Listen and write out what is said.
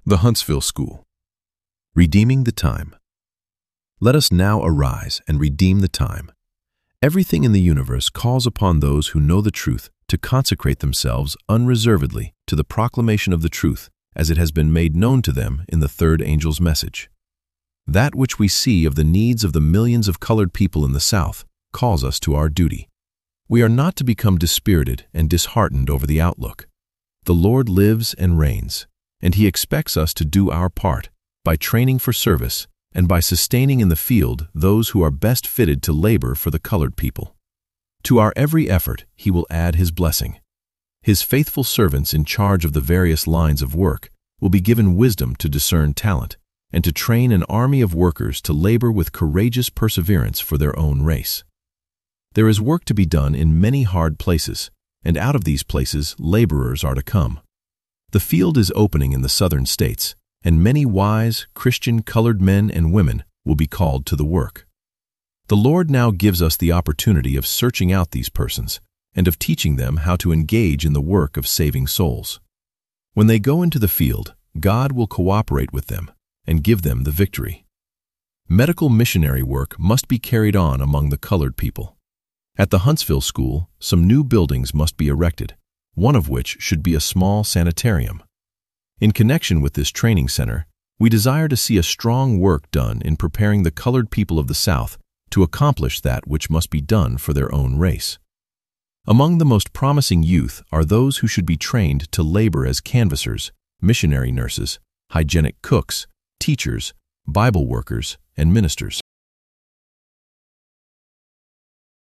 The Huntsville School. Redeeming the time. Let us now arise and redeem the time. Everything in the universe calls upon those who know the truth to consecrate themselves unreservedly to the proclamation of the truth as it has been made known to them in the third angel's message. That which we see of the needs of the millions of colored people in the South calls us to our duty. We are not to become dispirited and disheartened over the outlook. The Lord lives and reigns, and He expects us to do our part by training for service and by sustaining in the field those who are best fitted to labor for the colored people. To our every effort He will add His blessing. His faithful servants in charge of the various lines of work will be given wisdom to discern talent and to train an army of workers to labor with courageous perseverance for their own race. There is work to be done in many hard places, and out of these places laborers are to come. The field is opening in the southern states, and many wise, Christian colored men and women will be called to the work. The Lord now gives us the opportunity of searching out these persons and of teaching them how to engage in the work of saving souls. When they go into the field, God will cooperate with them and give them the victory. Medical missionary work must be carried on among the colored people. At the Huntsville School, some new buildings must be erected, one of which should be a small sanitarium. In connection with this training center, we desire to see a strong work done in preparing the colored people of the South to accomplish that which must be done for their own race. Among the most promising youth are those who should be trained to labor as canvassers, missionary nurses, hygienic cooks, teachers, Bible workers, and ministers.